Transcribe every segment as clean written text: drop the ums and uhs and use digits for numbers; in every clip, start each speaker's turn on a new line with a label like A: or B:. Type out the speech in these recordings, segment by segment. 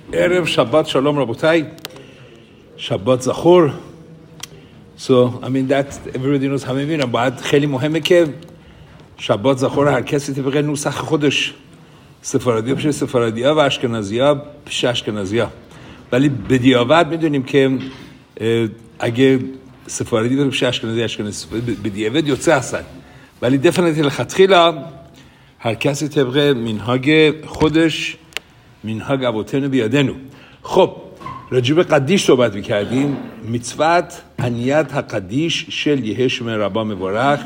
A: Erev Shabbat Shalom Rabotai. Shabbat Zachor. So, I mean that everybody knows همه میبینم باید خیلی مهمه که شبات زخور هر کسی طبق نسخ خودش سفارادی ها پیش سفارادی ها و اشکنازی ها پیش اشکنازی ها. ولی به دیابت میدونیم که اگه سفارادی پیش اشکنازی به دیابت یوتسه هستن، ولی دفنیتی لخطخیلا هر کسی طبق منهاج خودش، منهاج ابوتنو بیادنو. خب راجب قدیش صحبت میکردیم. מצוות עניית הקדיש של יהושע רבה מבורך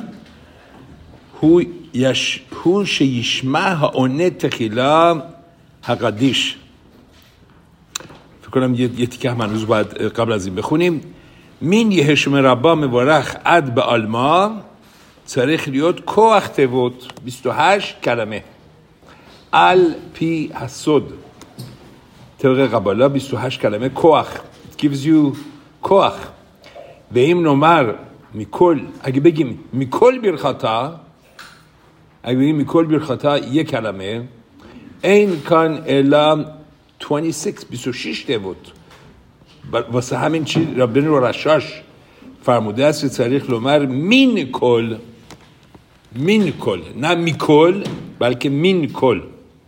A: הוא שישמע העונה תחילה הקדיש. فکر کنم یه تیکه هنوز باید قبل از این بخونیم. من یهושע רבה מבורך עד בעלמא צריך להיות כוח תיבות 28 کلمه על פי הסוד. طبق قبالا 28 کلمه کוח. It gives you کוח. ואם נאמר מכל, اگه بگیم מכל ברכתה, اگه بگیم מכל ברכתה یک کلمه, אין כאן אלא 26 תיבות. واسه همین چی ربنا رشاش فرموده است که צריך لومر من کل, نه میکل بلکه من کل.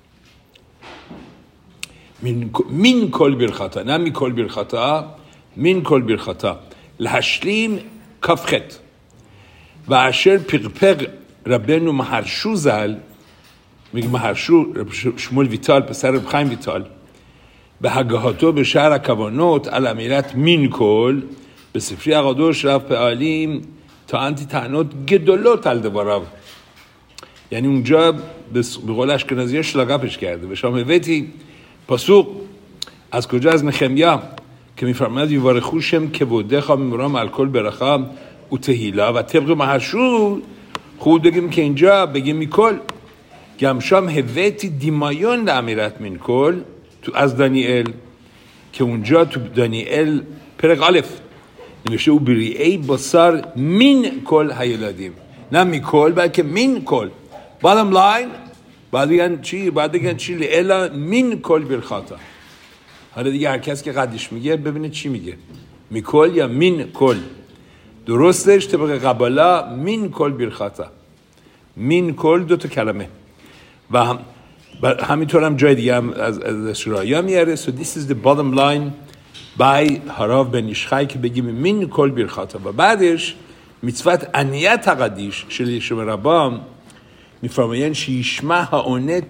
A: من کل برخطا، نه می کل برخطا، من کل برخطا لحشلیم کفخت و اشر پقپق ربنو مهرشو زل، میگه مهرشو شمول ویتال پسر رب خیم ویتال به هگهاتو به شهر کوانوت الامیرت من کل به سفری اقادوش رفت به عالیم تا انتی تعنوت گدولوت الدباراب. یعنی اونجا به قول اشکنازی شلاقپش کرده. به شام ویتی پاسوق از کجا؟ از نخمیا که میفرماید یوارخوشم که بوده خواه میمورام الکل برخام و تهیلا و طبق محرشو خود بگیم که اینجا بگیم میکل. گمشام هویتی دیمایون امیرت من کل تو از دانیل که اونجا تو دانیل پرق الف نمیشه او بریئی بسار من کل هیلادیم، نه میکل بلکه من کل. bottom line بعد دیگه چی لیلا من کل برخاتا. حالا دیگه هر کس که قدیش میگه ببینه چی میگه، میکل یا من کل. درستش طبق قبالا من کل برخاتا، من کل 2 کلمه و همینطور هم جای دیگه هم از شرایا میاره. So this is the bottom line by هراف بن یشخای که بگیم من کل برخاتا. و بعدش מצוות עניית הקדיש של יהושע רבה میفرمایند שישמע העונה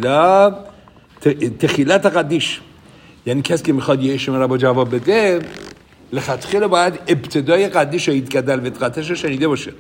A: تخیلت قدیش. یعنی کسی که میخواد یهושע ربا جواب بده لخطخیل باید ابتدای قدیش و ایدگدل وطقتش رو شنیده باشه.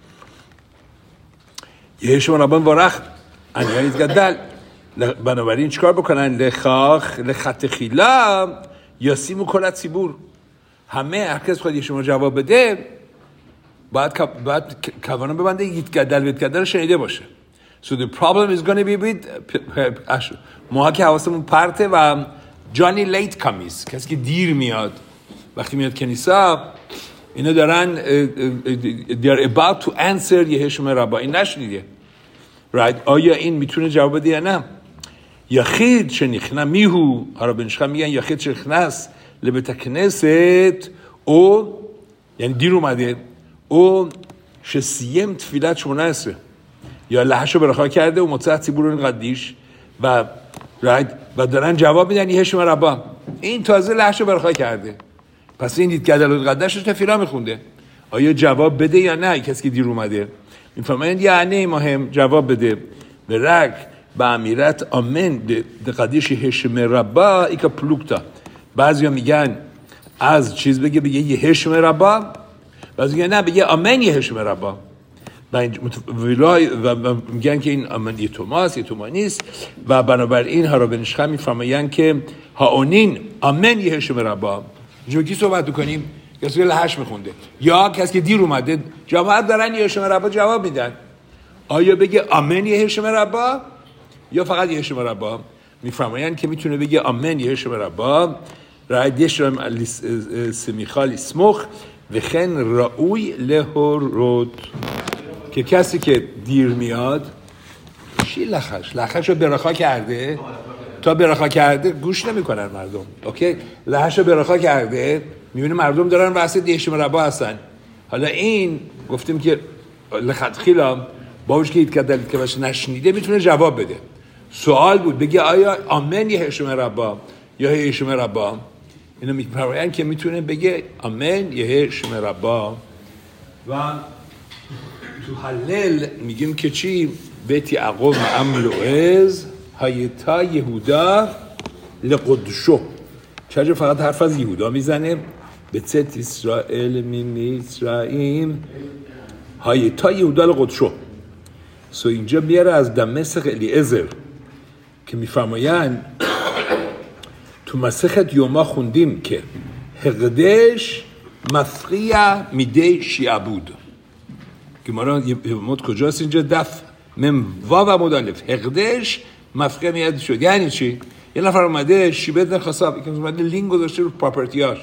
A: یهושע ربا ورخ انیا ایدگدل. بنابراین چکار بکنن؟ لخطخیلا یاسیمو کل ציבור. همه هر کس خواهد یهושע جواب بده باید کوانا ببنده ایدگدل وطقتش رو شنیده باشه. So the problem is going to be with ما که حواسمون پرته و جانی لیت کامیز، کسی که دیر میاد. وقتی میاد کنیسا اینا دارن they're about to answer یهושע ربا. این نشنیده right؟ آیا این میتونه جواب بده یا نه؟ یخید شنیخنه میهو هرابنشخه میگن یخید شنیخنه لبت کنست او یعنی دیر اومده او شسیم تفیلت 18 یا لحشو برخواه کرده و مطلع ציבור این قدیش و دارن جواب میدن یهושע ربا. این تازه لحشو برخواه کرده، پس این دید که دلال قدشش تفیلا میخونده. آیا جواب بده یا نه؟ کسی که دیر اومده میفرمایند یعنی مهم جواب بده. به رک به امیرت آمن ده قدیش یهושע ربا ایکا پلوکتا. بعضی ها میگن از چیز بگه یهושע ربا، بعضی میگن نه بگه آمن یهושע ربا. و میگن که این آمن یه توماس یه تومانیست و بنابراین ها را به نشخه میفرمایند که هاونین آمن یهושע ربا. اینجا کی صحبت کنیم؟ کسی که لحش میخونده یا کسی که دیر اومده جواب دارن یهושע ربا جواب میدن. آیا بگه آمن یهושע ربا یا فقط یهושע ربا؟ میفرمایند که میتونه بگه آمن یهושע ربا رایدش رو سمیخال اسمخ وخن راوی لهورود. که کسی که دیر میاد چی لخش رو برخا کرده تا برخا کرده گوش نمیکنن مردم. اوکی، لحش برخا کرده، میبینه مردم دارن واسه دیشم ربا هستن. حالا این گفتیم که لخدخیلا باوش که ایتکدل که باشه نشنیده میتونه جواب بده. سوال بود بگه آیا آمن یه هشم ربا یا هشم ربا؟ اینو میپرواین که میتونه بگه آمن یه هشم ربا. و تو حلل میگیم که چی؟ بیتی عقوم املوئز هایتا یهودا لقدشو. چرا فقط حرف از یهودا میزنه؟ بچت اسرائیل میسرائیم هایتا یهودا لقدشو. سو اینجا بیاره از دمسخ الیعزر که میفرماین تو مسخت یوما خوندیم که هقدش مفقیه میده شیعبود. که ما را مد کجاست اینجا؟ دف من واو و مدالف هقدش مفقیه میاد شد. یعنی چی؟ یه نفر اومده شیبت نخواستاب که اومده لینک گذاشته رو پراپرتیاش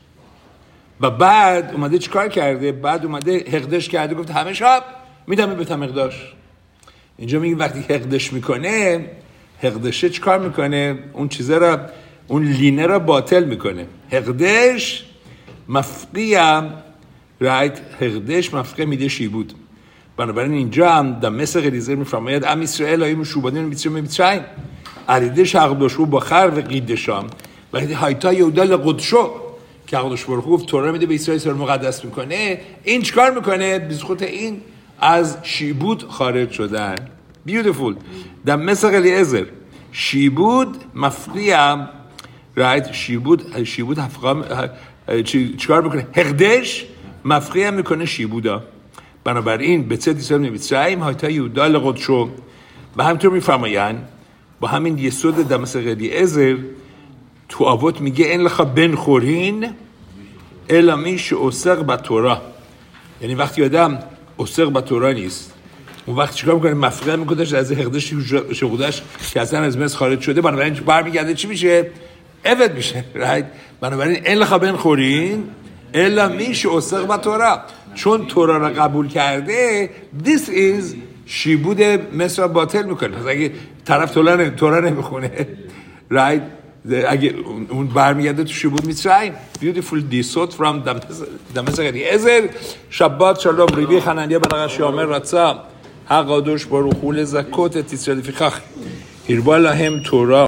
A: و بعد اومده چیکار کرده؟ بعد اومده هقدش کرده، گفت همه شب میدم به تمقداش. اینجا میگه وقتی هقدش میکنه، هقدشه چیکار میکنه؟ اون چیزه را، اون لینه را باطل میکنه. هقدش مفقیه رایت، هقدش مفقیه میده شیبود. بنابراین اینجا هم در مثل غریزه میفرماید ام اسرائیل هایی مشوبانین میتریم عریدش هقدشو با خر و قیدشام و هایتا یهودا لقدشو که هقدش برخو گفت تورا میده به اسرائیل مقدس میکنه. این چیکار میکنه؟ بزخوت این از شیبود خارج شدن. بیوتیفول. در مثل الیعزر شیبود مفقیه رایت، شیبود هفقام چیکار میکنه؟ هقدش مفقیه میکنه شیبودا. بنابراین به چه دیسان میبیترائیم هایتا یهودا لقدشو. و همینطور میفرماین با همین یسود در مثل الیعزر تو آوت میگه این لخا بن خورین الا میش اوسق با تورا. یعنی وقتی آدم اوسق با تورا نیست، اون وقت چیکار میکنه؟ مفقه میکنه از هقدش شغودش که اصلا از مصر خارج شده. بنابراین برمیگرده چی میشه؟ عبد میشه. رایت. بنابراین این لخا بن خورین الا میش اوسق با تورا، چون تورا را قبول کرده this is شیبود مصر باطل میکنه. پس اگه طرف تورا نمیخونه رایت، اگه اون برمیگرده تو شیبود میترائیم. beautiful disot from دمسق الیعزر. شبات شلوم ریبی خننیه برقه شیامر رتسا حقادوش با رخول زکوت تیسرد فیخخ هیربالا هم تورا